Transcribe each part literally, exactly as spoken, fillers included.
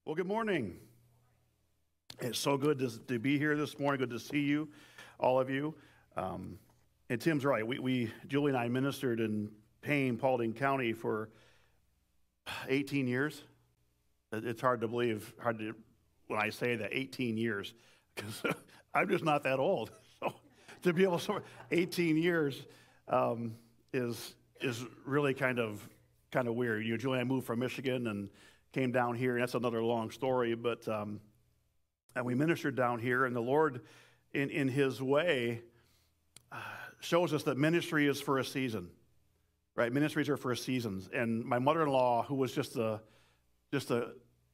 Well, good morning. It's so good to, to be here this morning. Good to see you, all of you. Um, and Tim's right. We, we, Julie and I ministered in Payne, Paulding County for eighteen years. It's hard to believe, hard to when I say that, eighteen years, because I'm just not that old. So to be able to, eighteen years um, is is really kind of kind of weird. You know, Julie and I moved from Michigan and came down here, and that's another long story, but um, and we ministered down here, and the Lord, in, in His way, uh, shows us that ministry is for a season, right? Ministries are for seasons, and my mother-in-law, who was just a, just a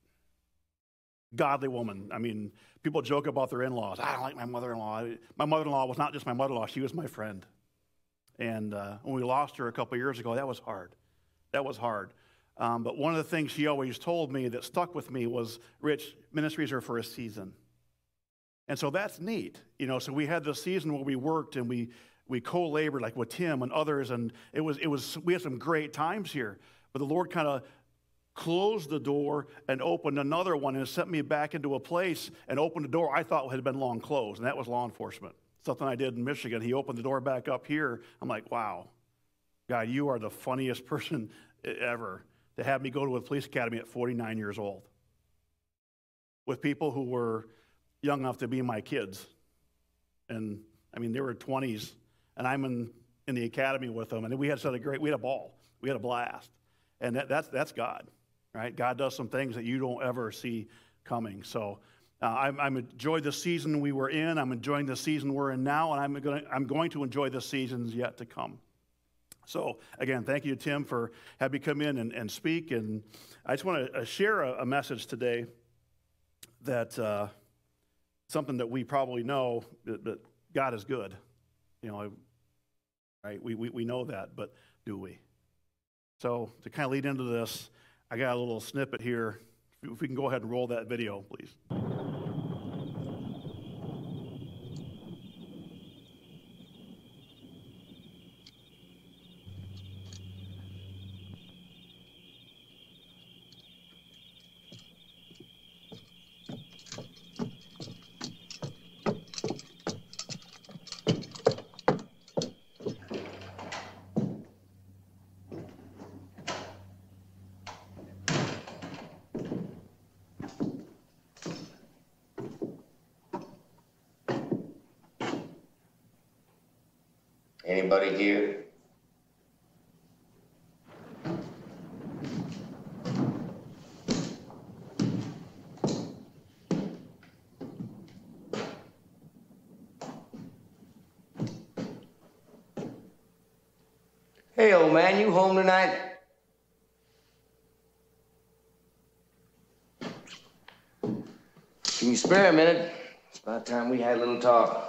godly woman, I mean, people joke about their in-laws. I don't like my mother-in-law. My mother-in-law was not just my mother-in-law, she was my friend, and uh, when we lost her a couple years ago, that was hard. That was hard. Um, but one of the things she always told me that stuck with me was, Rich, ministries are for a season. And so that's neat. You know, so we had this season where we worked and we we co-labored like with Tim and others, and it was it was we had some great times here. But the Lord kind of closed the door and opened another one and sent me back into a place and opened a door I thought had been long closed, and that was law enforcement. Something I did in Michigan. He opened the door back up here. I'm like, wow, God, you are the funniest person ever, to have me go to a police academy at forty-nine years old with people who were young enough to be my kids. And I mean, they were twenties, and I'm in, in the academy with them, and we had such a great, we had a ball, we had a blast. And that, that's, that's God, right? God does some things that you don't ever see coming. So uh, I'm, I'm enjoyed the season we were in, I'm enjoying the season we're in now, and I'm going I'm going to enjoy the seasons yet to come. So, again, thank you, Tim, for having me come in and, and speak. And I just want to share a, a message today that uh, something that we probably know, that, that God is good. You know, right? We, we, we know that, but do we? So, to kind of lead into this, I got a little snippet here. If we can go ahead and roll that video, please. Anybody here? Hey, old man, you home tonight? Can you spare a minute? It's about time we had a little talk.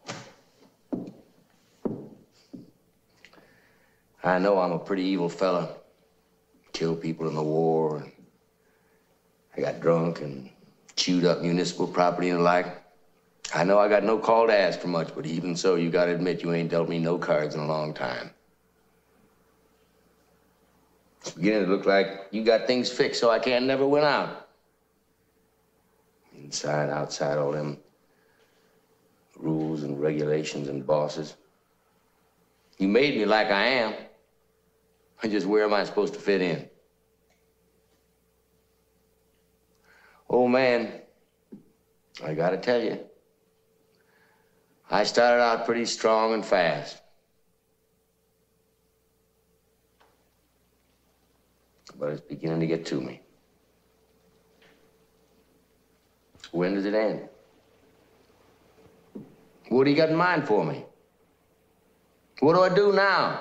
I know I'm a pretty evil fella. Killed people in the war. And I got drunk and chewed up municipal property and the like. I know I got no call to ask for much, but even so, you gotta admit you ain't dealt me no cards in a long time. It's beginning to look like you got things fixed so I can't never win out. Inside, outside, all them rules and regulations and bosses. You made me like I am. I just, where am I supposed to fit in? Old man, I gotta tell you, I started out pretty strong and fast. But it's beginning to get to me. When does it end? What do you got in mind for me? What do I do now?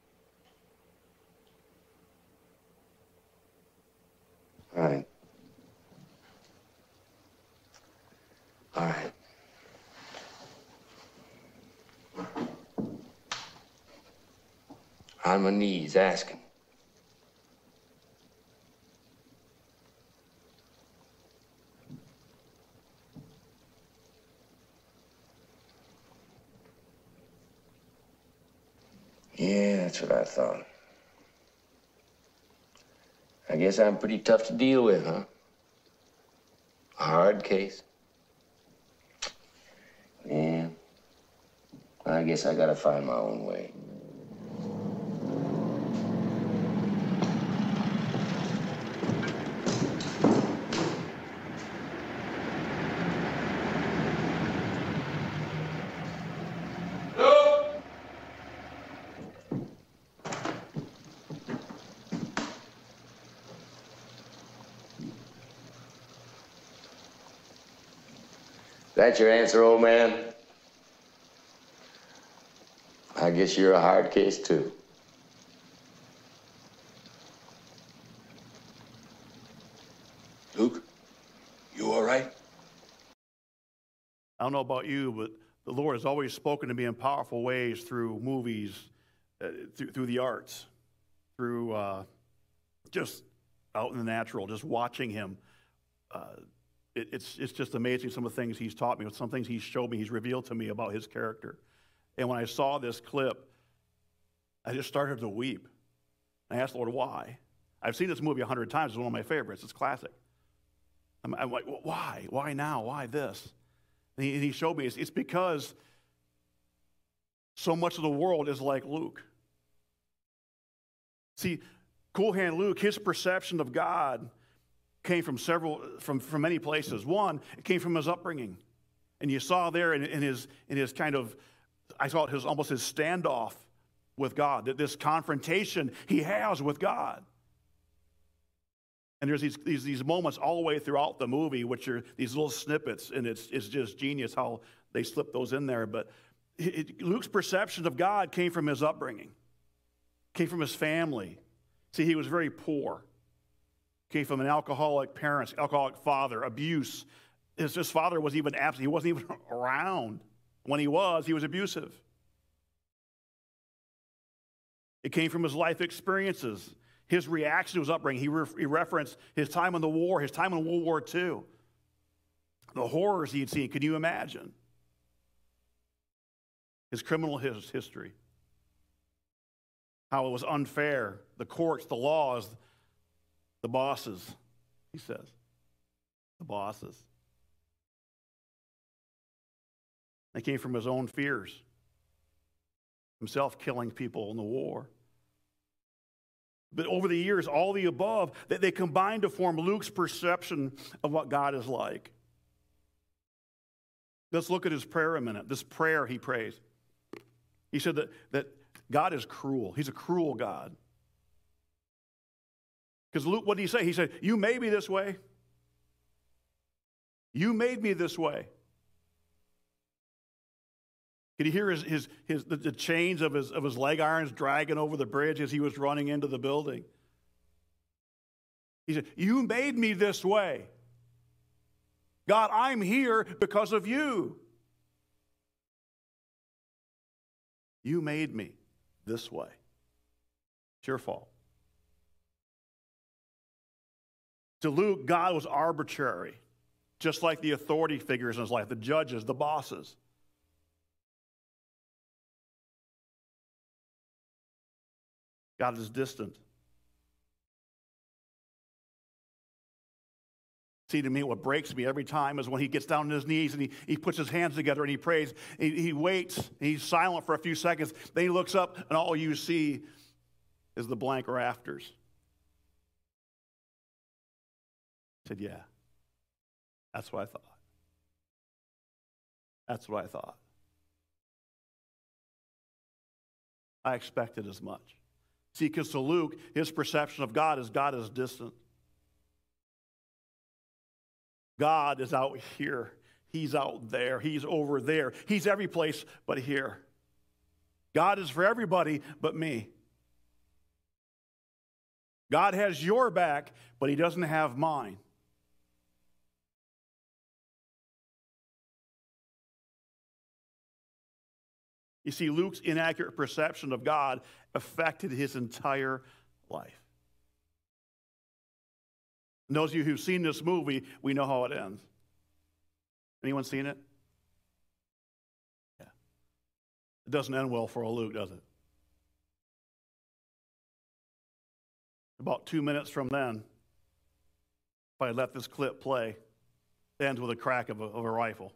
All right. All right. On my knees asking. Yeah, that's what I thought. I guess I'm pretty tough to deal with, huh? hard case? Yeah. I guess I gotta find my own way. That your answer, old man? I guess you're a hard case, too. Luke, you all right? I don't know about you, but the Lord has always spoken to me in powerful ways through movies, uh, through, through the arts, through uh, just out in the natural, just watching him. Uh, it, it's, it's just amazing some of the things he's taught me, some things he's showed me, he's revealed to me about his character. And when I saw this clip, I just started to weep. I asked the Lord, why? I've seen this movie a hundred times. It's one of my favorites. It's classic. I'm, I'm like, well, why? Why now? Why this? And he, and he showed me it's, it's because so much of the world is like Luke. See, Cool Hand Luke, his perception of God came from several, from, from many places. One, it came from his upbringing. And you saw there in, in, his, in his kind of, I saw it his, almost his standoff with God, that this confrontation he has with God. And there's these, these, these moments all the way throughout the movie, which are these little snippets, and it's, it's just genius how they slip those in there. But it, it, Luke's perception of God came from his upbringing, came from his family. See, he was very poor. Came from an alcoholic parents, alcoholic father, abuse. His, his father was even absent. He wasn't even around. When he was, he was abusive. It came from his life experiences, his reaction to his upbringing. He, re- he referenced his time in the war, his time in World War Two, the horrors he had seen. Can you imagine? His criminal his history, how it was unfair, the courts, the laws, the bosses, he says, the bosses. They came from his own fears, himself killing people in the war. But over the years, all the above, that they combined to form Luke's perception of what God is like. Let's look at his prayer a minute. This prayer he prays. He said that, that God is cruel. He's a cruel God. Because Luke, what did he say? He said, you made me this way. You made me this way. Could you hear his, his, his, the, the chains of his, of his leg irons dragging over the bridge as he was running into the building? He said, you made me this way. God, I'm here because of you. You made me this way. It's your fault. To Luke, God was arbitrary, just like the authority figures in his life, the judges, the bosses. God is distant. See, to me, what breaks me every time is when he gets down on his knees and he, he puts his hands together and he prays. He, he waits, and he's silent for a few seconds. Then he looks up, and all you see is the blank rafters. I said, yeah, that's what I thought. That's what I thought. I expected as much. See, because to Luke, his perception of God is God is distant. God is out here. He's out there. He's over there. He's every place but here. God is for everybody but me. God has your back, but he doesn't have mine. You see, Luke's inaccurate perception of God affected his entire life. And those of you who've seen this movie, we know how it ends. Anyone seen it? Yeah. It doesn't end well for old Luke, does it? About two minutes from then, if I let this clip play, ends with a crack of a, of a rifle.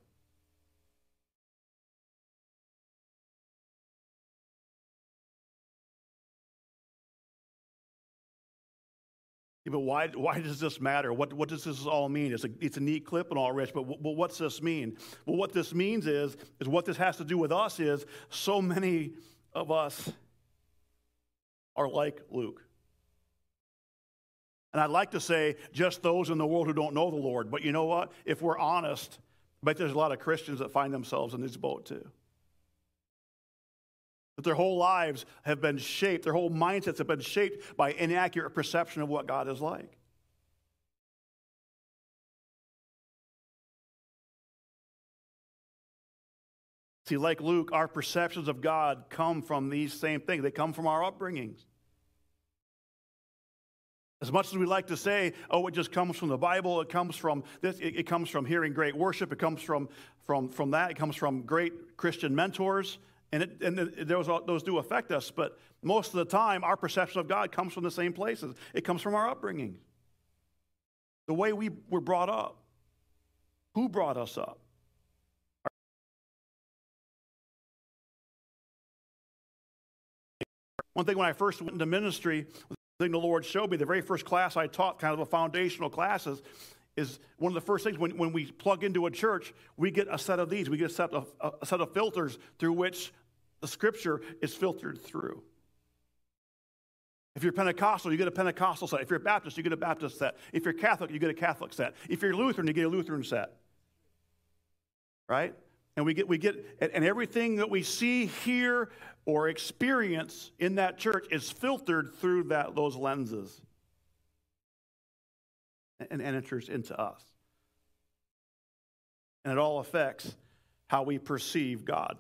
Yeah, but why, why does this matter? What, what does this all mean? It's a, it's a neat clip and all, Rich, but, but what's this mean? Well, what this means is, is what this has to do with us is so many of us are like Luke. And I'd like to say just those in the world who don't know the Lord, but you know what? If we're honest, I bet there's a lot of Christians that find themselves in this boat too. That their whole lives have been shaped, their whole mindsets have been shaped by inaccurate perception of what God is like. See, like Luke, our perceptions of God come from these same things. They come from our upbringings. As much as we like to say, oh, it just comes from the Bible, it comes from this, it, it comes from hearing great worship, it comes from, from, from that, it comes from great Christian mentors, and, it, and it, those, those do affect us, but most of the time, our perception of God comes from the same places. It comes from our upbringing, the way we were brought up, who brought us up. One thing when I first went into ministry, the thing the Lord showed me, the very first class I taught, kind of a foundational classes, is one of the first things when, when we plug into a church, we get a set of these. We get a set of, a set of filters through which the Scripture is filtered through. If you're Pentecostal, you get a Pentecostal set. If you're Baptist, you get a Baptist set. If you're Catholic, you get a Catholic set. If you're Lutheran, you get a Lutheran set. Right? And we get, we get, and everything that we see, hear, or experience in that church is filtered through that, those lenses and, and enters into us. And it all affects how we perceive God.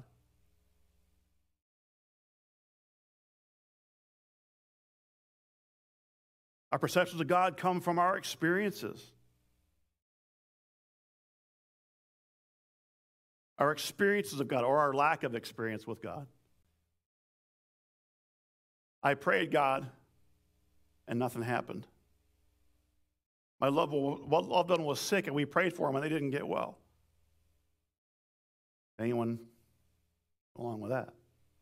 Our perceptions of God come from our experiences. Our experiences of God, or our lack of experience with God. I prayed God, and nothing happened. My loved one, loved one was sick, and we prayed for him, and they didn't get well. Anyone along with that?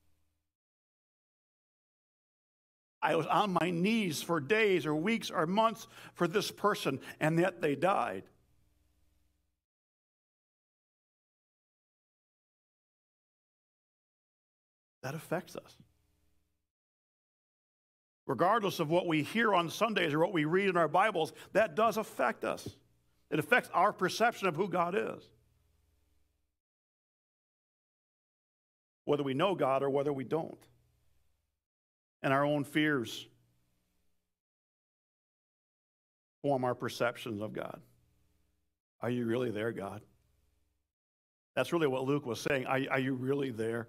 I was on my knees for days or weeks or months for this person, and yet they died. That affects us. Regardless of what we hear on Sundays or what we read in our Bibles, that does affect us. It affects our perception of who God is. Whether we know God or whether we don't. And our own fears form our perceptions of God. Are you really there, God? That's really what Luke was saying. Are, are you really there?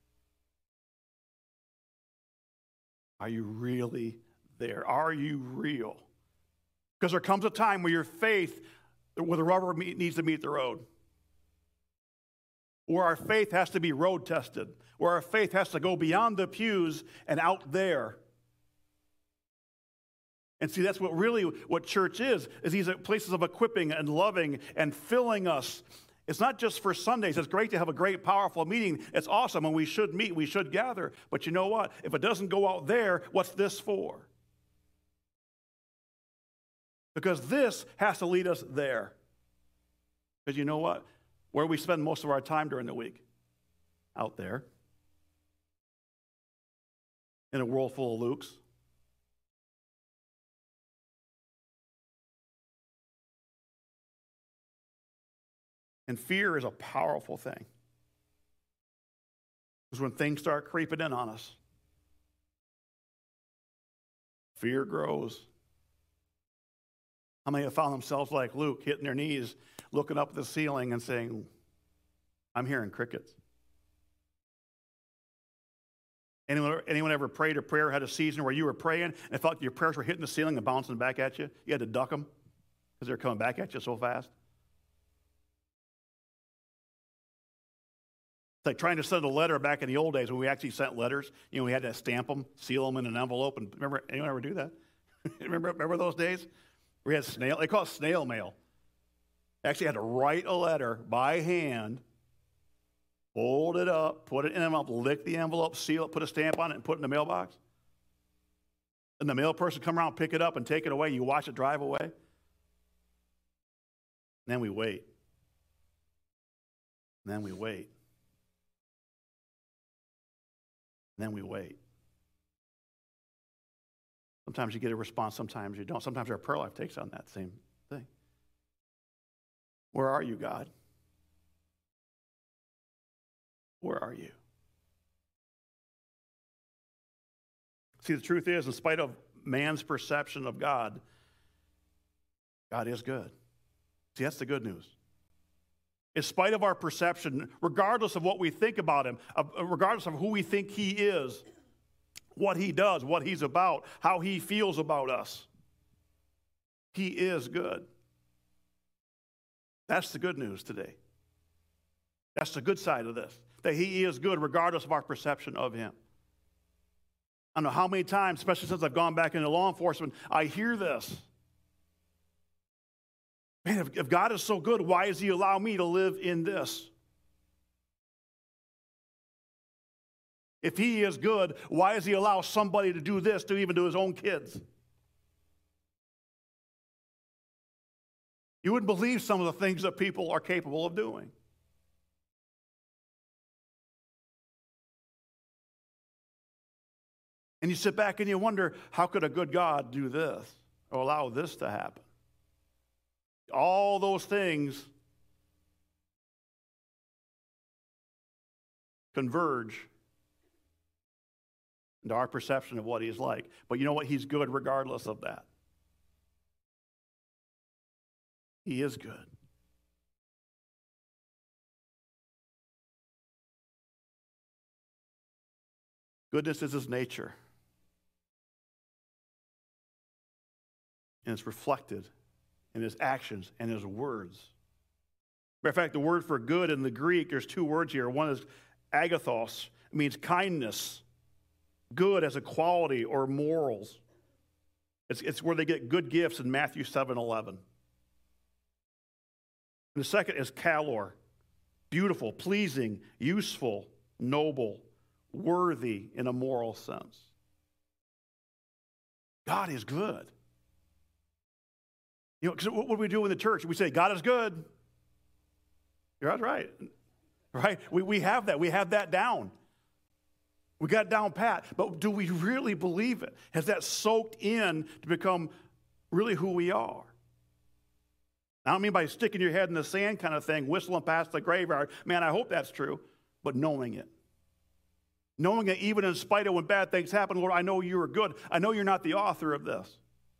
Are you really there? Are you real? Because there comes a time where your faith, where the rubber needs to meet the road. Where our faith has to be road tested. Where our faith has to go beyond the pews and out there. And see, that's what really what church is, is these places of equipping and loving and filling us. It's not just for Sundays. It's great to have a great, powerful meeting. It's awesome, and we should meet, we should gather. But you know what? If it doesn't go out there, what's this for? Because this has to lead us there. Because you know what? Where we spend most of our time during the week? Out there. In a world full of Lukes. And fear is a powerful thing. Because when things start creeping in on us, fear grows. How many have found themselves like Luke, hitting their knees, looking up at the ceiling and saying, I'm hearing crickets? Anyone, anyone ever prayed a prayer, had a season where you were praying and it felt like your prayers were hitting the ceiling and bouncing back at you? You had to duck them because they're coming back at you so fast? It's like trying to send a letter back in the old days when we actually sent letters. You know, we had to stamp them, seal them in an envelope. And remember, anyone ever do that? remember, remember those days? We had snail. They call it snail mail. Actually had to write a letter by hand, fold it up, put it in an envelope, lick the envelope, seal it, put a stamp on it, and put it in the mailbox. And the mail person come around, pick it up, and take it away. You watch it drive away. And then we wait. And then we wait. And then we wait. Sometimes you get a response, sometimes you don't. Sometimes our prayer life takes on that same thing. Where are you, God? Where are you? See, the truth is, in spite of man's perception of God, God is good. See, that's the good news. In spite of our perception, regardless of what we think about him, regardless of who we think he is, what he does, what he's about, how he feels about us, he is good. That's the good news today. That's the good side of this, that he is good regardless of our perception of him. I don't know how many times, especially since I've gone back into law enforcement, I hear this. Man, if, if God is so good, why does he allow me to live in this? If he is good, why does he allow somebody to do this, to even to his own kids? You wouldn't believe some of the things that people are capable of doing. And you sit back and you wonder, how could a good God do this or allow this to happen? All those things converge into our perception of what he's like. But you know what? He's good regardless of that. He is good. Goodness is his nature. And it's reflected in his actions and his words. Matter of fact, the word for good in the Greek, there's two words here. One is agathos. It means kindness. Good as a quality or morals. It's, it's where they get good gifts in Matthew seven eleven. And the second is kalor. Beautiful, pleasing, useful, noble, worthy in a moral sense. God is good. You know, because what do we do in the church? We say, God is good. You're right. Right? We, we have that. We have that down. We got it down pat. But do we really believe it? Has that soaked in to become really who we are? I don't mean by sticking your head in the sand kind of thing, whistling past the graveyard. Man, I hope that's true. But knowing it. Knowing it even in spite of when bad things happen, Lord, I know you are good. I know you're not the author of this.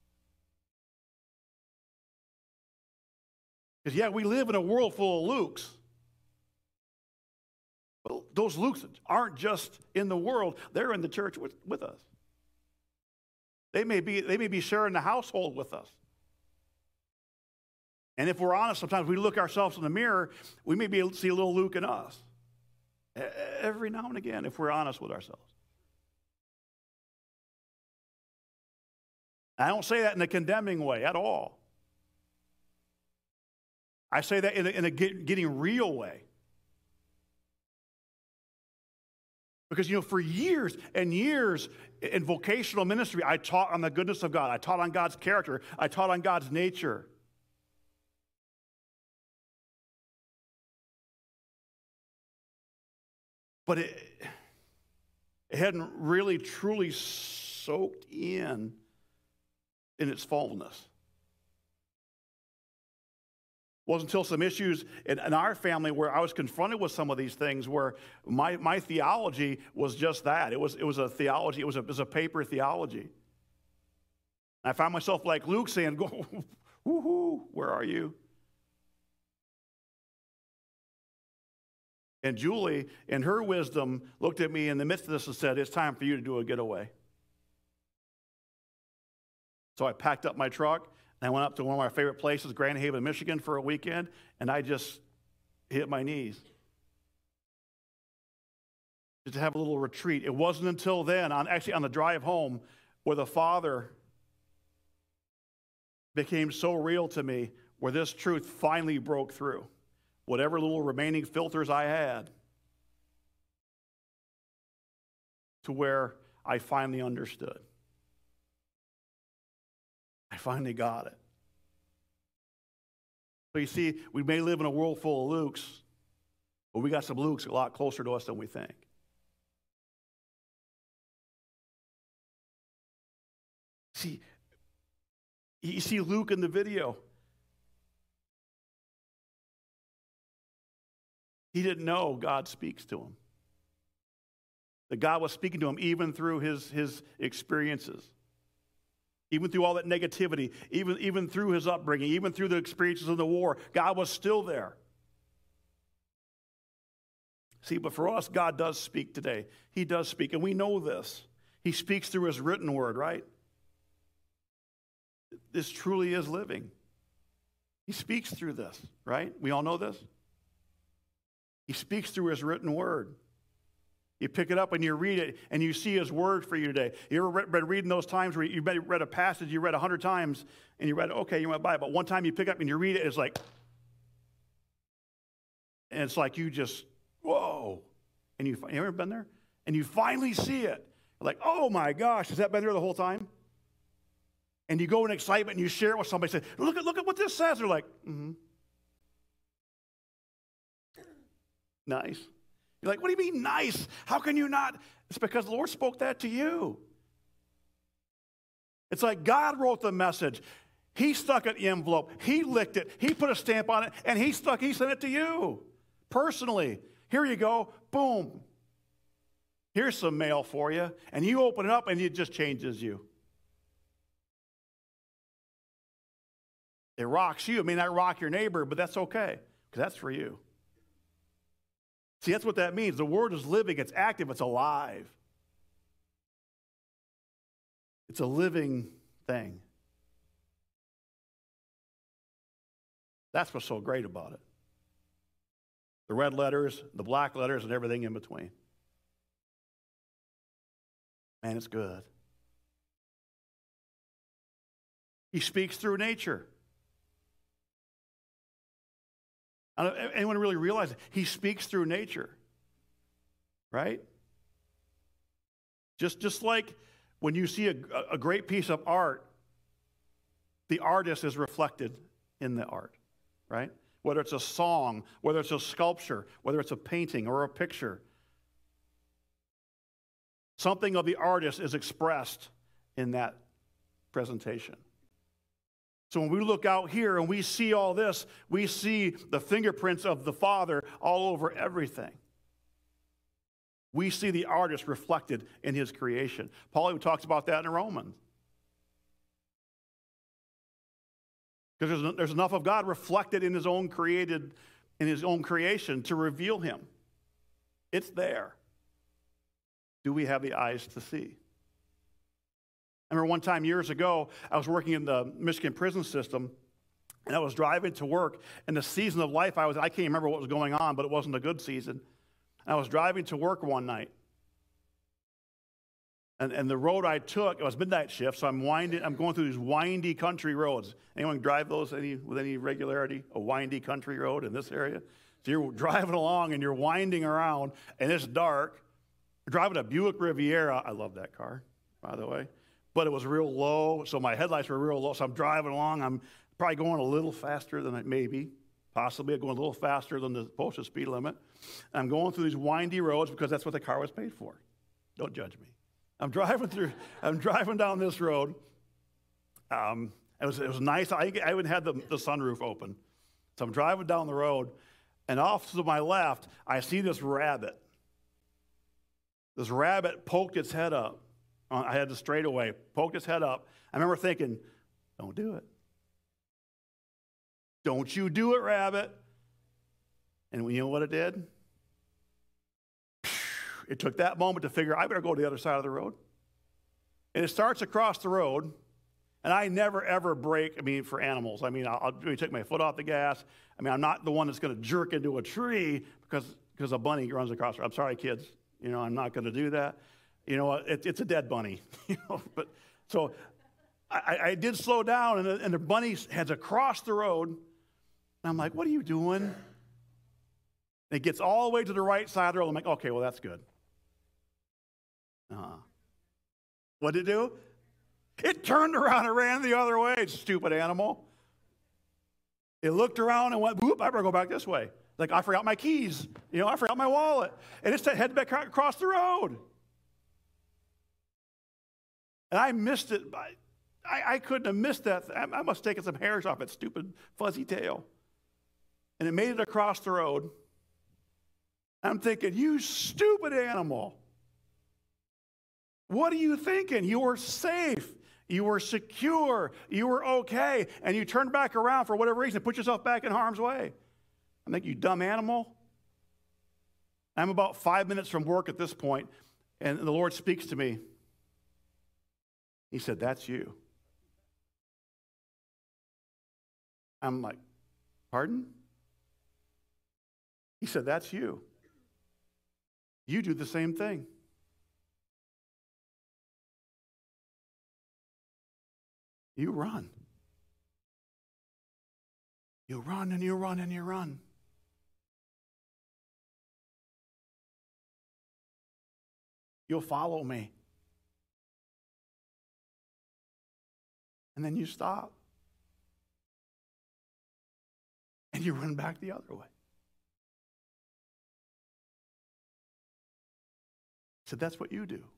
Because, yeah, we live in a world full of Lukes. But those Lukes aren't just in the world. They're in the church with, with us. They may be, they may be sharing the household with us. And if we're honest, sometimes we look ourselves in the mirror, we may be able to see a little Luke in us. Every now and again, if we're honest with ourselves. I don't say that in a condemning way at all. I say that in a, in a get, getting real way. Because, you know, for years and years in vocational ministry, I taught on the goodness of God. I taught on God's character. I taught on God's nature. But it, it hadn't really, truly soaked in in its fullness. It wasn't until some issues in, in our family where I was confronted with some of these things where my, my theology was just that. It was, it was a theology. It was a, it was a paper theology. I found myself like Luke saying, "Go, woo-hoo, where are you?" And Julie, in her wisdom, looked at me in the midst of this and said, "It's time for you to do a getaway." So I packed up my truck, and I went up to one of my favorite places, Grand Haven, Michigan, for a weekend, and I just hit my knees. Just to have a little retreat. It wasn't until then, on actually on the drive home, where the Father became so real to me, where this truth finally broke through. Whatever little remaining filters I had, to where I finally understood. I finally got it. So you see, we may live in a world full of Lukes, but we got some Lukes a lot closer to us than we think. See, you see Luke in the video. He didn't know God speaks to him. That God was speaking to him even through his, his experiences. Even through all that negativity, even, even through his upbringing, even through the experiences of the war, God was still there. See, but for us, God does speak today. He does speak, and we know this. He speaks through his written word, right? This truly is living. He speaks through this, right? We all know this. He speaks through his written word. You pick it up and you read it, and you see his word for you today. You ever been reading those times where you read a passage you read a hundred times, and you read it, okay, you went by, but one time you pick up and you read it, it's like, and it's like you just, whoa. And you, you ever been there? And you finally see it. Like, oh my gosh, has that been there the whole time? And you go in excitement and you share it with somebody, say, look at, look at what this says. They're like, mm-hmm. Nice. You're like, what do you mean nice? How can you not? It's because the Lord spoke that to you. It's like God wrote the message. He stuck it in the envelope. He licked it. He put a stamp on it, and he stuck, he sent it to you personally. Here you go. Boom. Here's some mail for you. And you open it up, and it just changes you. It rocks you. It may not rock your neighbor, but that's okay, because that's for you. See, that's what that means. The word is living, it's active, it's alive. It's a living thing. That's what's so great about it. The red letters, the black letters, and everything in between. Man, it's good. He speaks through nature. Anyone really realize it? He speaks through nature, right? Just, just like when you see a, a great piece of art, the artist is reflected in the art, right? Whether it's a song, whether it's a sculpture, whether it's a painting or a picture, something of the artist is expressed in that presentation. So when we look out here and we see all this, we see the fingerprints of the Father all over everything. We see the artist reflected in his creation. Paul even talks about that in Romans. Because there's, there's enough of God reflected in his own created, in his own creation to reveal him. It's there. Do we have the eyes to see? I remember one time years ago, I was working in the Michigan prison system, and I was driving to work, and the season of life I was, I can't remember what was going on, but it wasn't a good season. I was driving to work one night, and, and the road I took, it was midnight shift, so I'm winding, I'm going through these windy country roads. Anyone drive those any, with any regularity? A windy country road in this area? So you're driving along, and you're winding around, and it's dark. You're driving a Buick Riviera. I love that car, by the way. But it was real low, so my headlights were real low. So I'm driving along. I'm probably going a little faster than I maybe, possibly. I'm going a little faster than the posted speed limit. I'm going through these windy roads because that's what the car was paid for. Don't judge me. I'm driving through. I'm driving down this road. Um, it was it was nice. I, I even had the, the sunroof open. So I'm driving down the road, and off to my left, I see this rabbit. This rabbit poked its head up. I had the straightaway, poked his head up. I remember thinking, don't do it. Don't you do it, rabbit. And you know what it did? It took that moment to figure, I better go to the other side of the road. And it starts across the road, and I never, ever brake, I mean, for animals. I mean, I'll, I'll really take my foot off the gas. I mean, I'm not the one that's going to jerk into a tree because, because a bunny runs across the road. I'm sorry, kids. You know, I'm not going to do that. You know, it, it's a dead bunny. You know, but so I, I did slow down, and the, and the bunny heads across the road, I'm like, what are you doing? And it gets all the way to the right side of the road. I'm like, okay, well, that's good. Uh-huh. What did it do? It turned around and ran the other way, stupid animal. It looked around and went, whoop, I better go back this way. Like, I forgot my keys. You know, I forgot my wallet. And it headed back across the road. And I missed it. I, I couldn't have missed that. I must have taken some hairs off its stupid fuzzy tail. And it made it across the road. I'm thinking, you stupid animal. What are you thinking? You were safe. You were secure. You were okay. And you turned back around for whatever reason, put yourself back in harm's way. I'm like, you dumb animal. I'm about five minutes from work at this point, and the Lord speaks to me. He said, that's you. I'm like, pardon? He said, that's you. You do the same thing. You run. You run and you run and you run. You'll follow me. And then you stop. And you run back the other way. So that's what you do.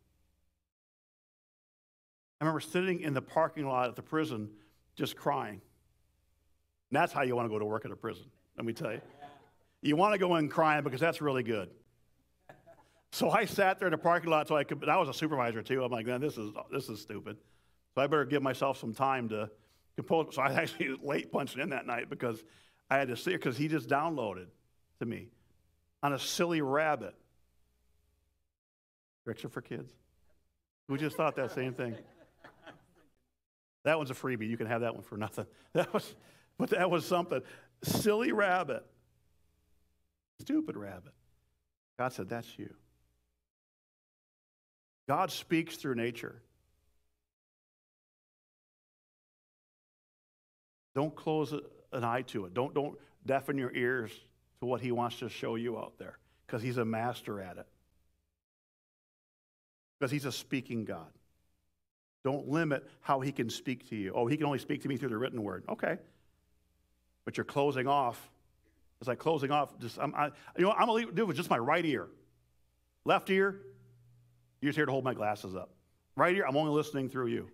I remember sitting in the parking lot at the prison just crying. And that's how you want to go to work at a prison, let me tell you. You want to go in crying because that's really good. So I sat there in the parking lot so I could, but I was a supervisor too. I'm like, man, this is this is stupid. So I better give myself some time to compose. So I actually was late punching in that night because I had to see it because he just downloaded to me on a silly rabbit. Tricks are for kids. We just thought that same thing. That one's a freebie. You can have that one for nothing. That was, but that was something. Silly rabbit. Stupid rabbit. God said, that's you. God speaks through nature. Don't close an eye to it. Don't, don't deafen your ears to what he wants to show you out there, because he's a master at it. Because he's a speaking God. Don't limit how he can speak to you. Oh, he can only speak to me through the written word. Okay. But you're closing off. It's like closing off. Just, I'm, I, you know what I'm going to do it with just my right ear. Left ear, you're just here to hold my glasses up. Right ear, I'm only listening through you.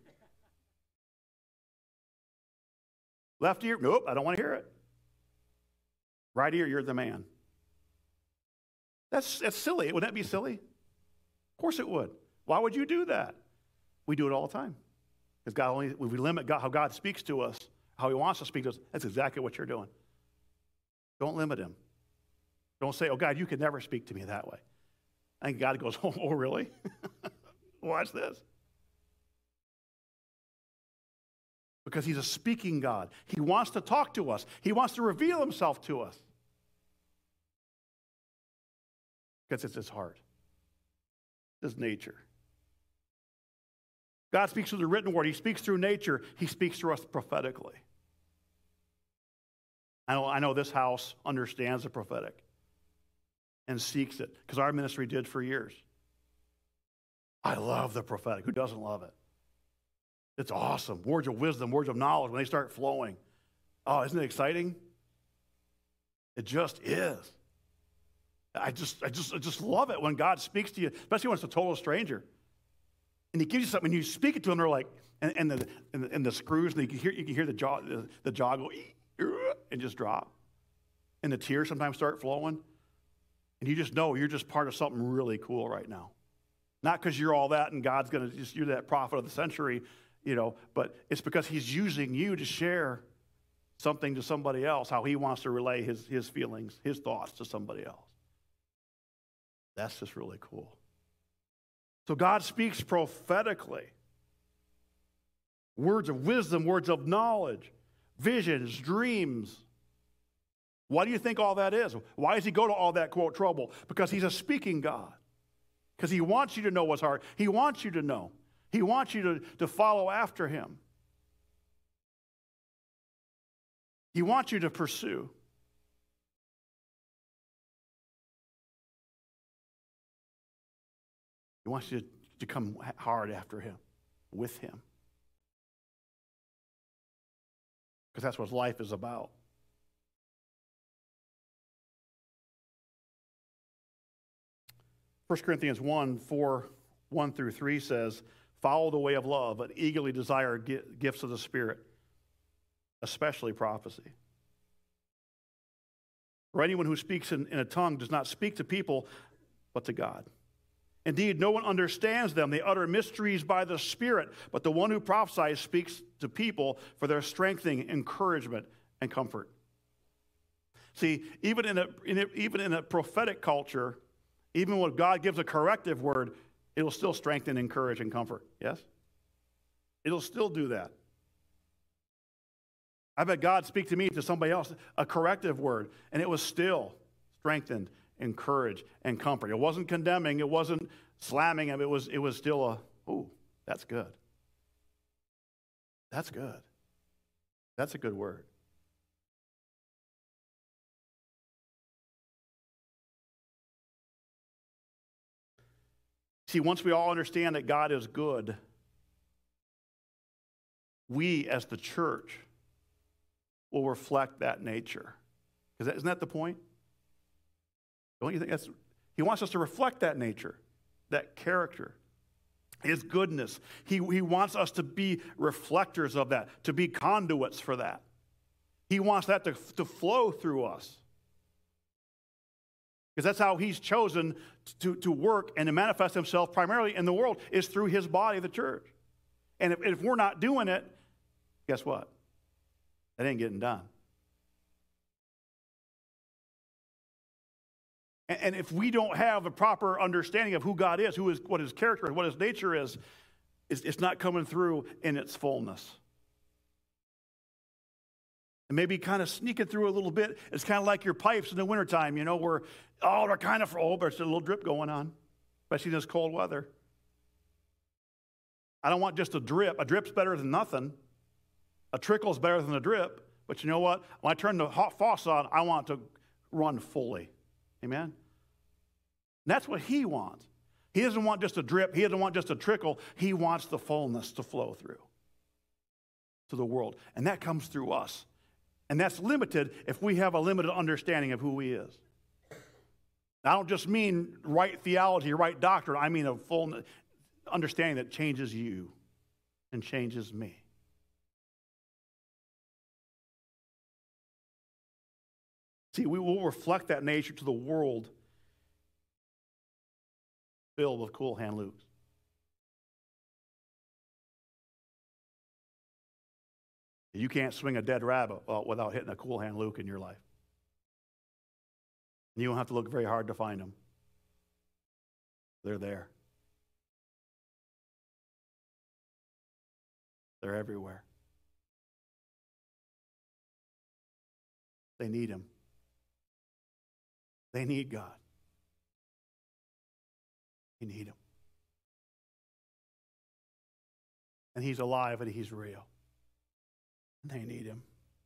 Left ear, nope, I don't want to hear it. Right ear, you're the man. That's, that's silly. Wouldn't that be silly? Of course it would. Why would you do that? We do it all the time. Because God only, when we limit God, how God speaks to us, how he wants to speak to us, that's exactly what you're doing. Don't limit him. Don't say, oh, God, you can never speak to me that way. And God goes, oh, oh really? Watch this. Because he's a speaking God. He wants to talk to us. He wants to reveal himself to us. Because it's his heart. His nature. God speaks through the written word. He speaks through nature. He speaks through us prophetically. I know, I know this house understands the prophetic and seeks it, because our ministry did for years. I love the prophetic. Who doesn't love it? It's awesome. Words of wisdom, words of knowledge, when they start flowing. Oh, isn't it exciting? It just is. I just, I just, I just love it when God speaks to you, especially when it's a total stranger. And he gives you something, and you speak it to them, they're like, and, and, the, and, the, and the screws, and you can hear, you can hear the jaw, the, the jaw go, and just drop. And the tears sometimes start flowing. And you just know you're just part of something really cool right now. Not because you're all that and God's going to just, you're that prophet of the century, you know, but it's because he's using you to share something to somebody else, how he wants to relay his, his feelings, his thoughts to somebody else. That's just really cool. So God speaks prophetically. Words of wisdom, words of knowledge, visions, dreams. Why do you think all that is? Why does he go to all that, quote, trouble? Because he's a speaking God. Because he wants you to know what's hard. He wants you to know. He wants you to, to follow after him. He wants you to pursue. He wants you to come hard after him, with him. Because that's what life is about. First Corinthians one, four, one through three says, follow the way of love and eagerly desire gifts of the Spirit, especially prophecy. For anyone who speaks in, in a tongue does not speak to people, but to God. Indeed, no one understands them. They utter mysteries by the Spirit, but the one who prophesies speaks to people for their strengthening, encouragement, and comfort. See, even in a, in a, even in a prophetic culture, even when God gives a corrective word, it'll still strengthen, encourage, and comfort. Yes? It'll still do that. I bet God speak to me, to somebody else, a corrective word, and it was still strengthened, encouraged, and comfort. It wasn't condemning. It wasn't slamming him. It was, it was still a, oh, that's good. That's good. That's a good word. See, once we all understand that God is good, we as the church will reflect that nature. Because isn't that the point? Don't you think that's, he wants us to reflect that nature, that character, his goodness. He, he wants us to be reflectors of that, to be conduits for that. He wants that to, to flow through us. Because that's how he's chosen to, to work and to manifest himself primarily in the world, is through his body, the church. And if, if we're not doing it, guess what? That ain't getting done. And, and if we don't have a proper understanding of who God is, who is, what his character is, what his nature is, it's, it's not coming through in its fullness. And maybe kind of sneaking through a little bit. It's kind of like your pipes in the wintertime, you know, where, oh, they're kind of, oh, there's a little drip going on, especially in this cold weather. I don't want just a drip. A drip's better than nothing. A trickle's better than a drip. But you know what? When I turn the hot faucet on, I want it to run fully. Amen? And that's what he wants. He doesn't want just a drip. He doesn't want just a trickle. He wants the fullness to flow through to the world. And that comes through us. And that's limited if we have a limited understanding of who he is. I don't just mean right theology, right doctrine. I mean a full understanding that changes you and changes me. See, we will reflect that nature to the world filled with cool hand Lukes. You can't swing a dead rabbit without hitting a cool hand Luke in your life. And you don't have to look very hard to find them. They're there. They're everywhere. They need him. They need God. They need him. And he's alive and he's real. They need him.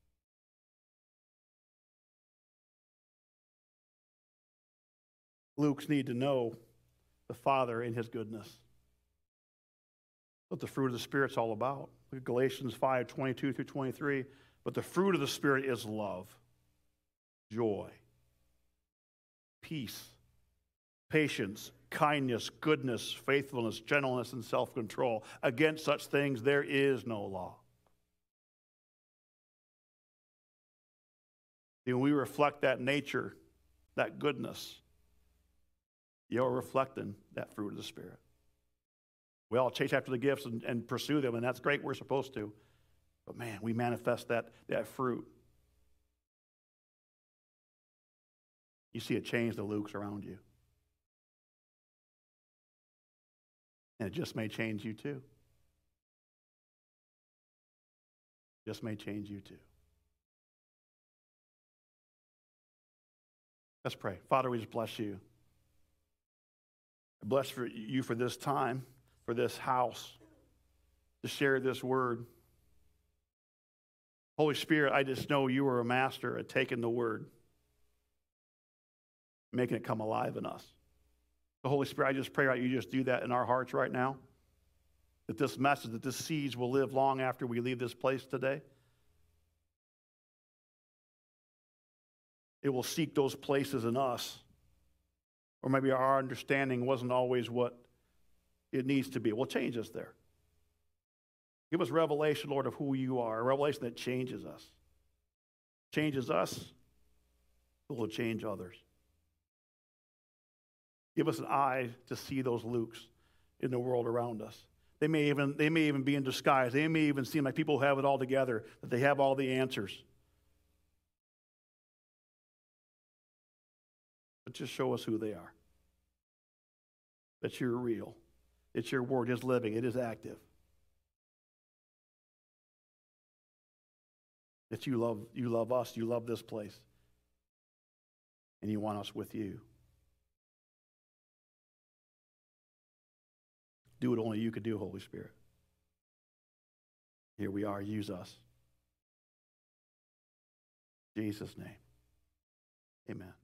Luke's need to know the Father in his goodness. What the fruit of the Spirit's all about. Look at Galatians five, twenty-two through twenty-three. But the fruit of the Spirit is love, joy, peace, patience, kindness, goodness, faithfulness, gentleness, and self-control. Against such things there is no law. When we reflect that nature, that goodness, you're reflecting that fruit of the Spirit. We all chase after the gifts and, and pursue them, and that's great. We're supposed to. But man, we manifest that, that fruit. You see a change the Lukes around you. And it just may change you too. Just may change you too. Let's pray. Father, we just bless you. I bless for you for this time, for this house, to share this word. Holy Spirit, I just know you are a master at taking the word, making it come alive in us. The Holy Spirit, I just pray that you just do that in our hearts right now. That this message, that this seeds will live long after we leave this place today. It will seek those places in us. Or maybe our understanding wasn't always what it needs to be. Well, change us there. Give us revelation, Lord, of who you are. A revelation that changes us. Changes us, it will change others. Give us an eye to see those Lukes in the world around us. They may even, they may even be in disguise. They may even seem like people who have it all together, that they have all the answers. But just show us who they are. That you're real. That your word is living. It is active. That you love, you love us. You love this place. And you want us with you. Do what only you could do, Holy Spirit. Here we are. Use us. In Jesus' name. Amen.